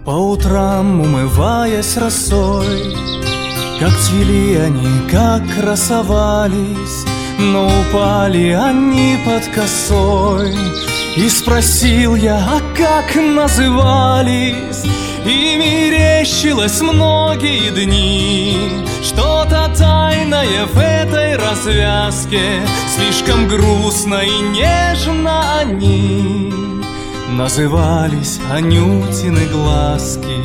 По утрам, умываясь росой, как цвели они, как красовались, но упали они под косой. И спросил я, а как назывались? И мерещилось многие дни что-то тайное в этой развязке. Слишком грустно и нежно они назывались Анютины глазки.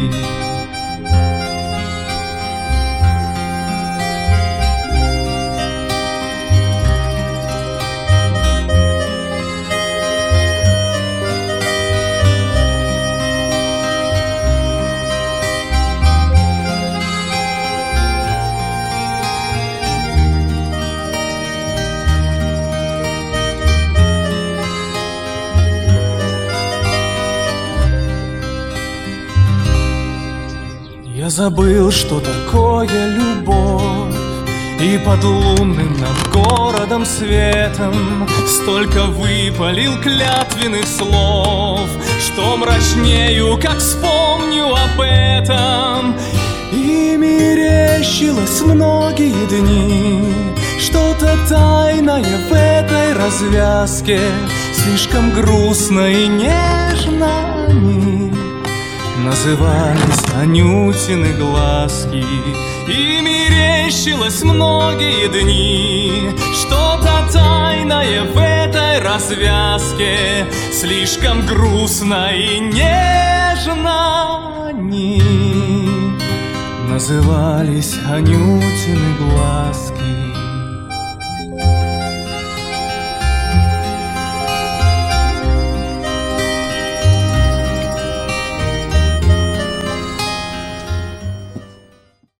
Я забыл, что такое любовь, и под лунным над городом светом столько выпалил клятвенных слов, что мрачнею, как вспомню об этом. И мерещилось многие дни что-то тайное в этой развязке. Слишком грустно и нежно они назывались Анютины глазки. И мерещилось многие дни что-то тайное в этой развязке. Слишком грустно и нежно они назывались Анютины глазки.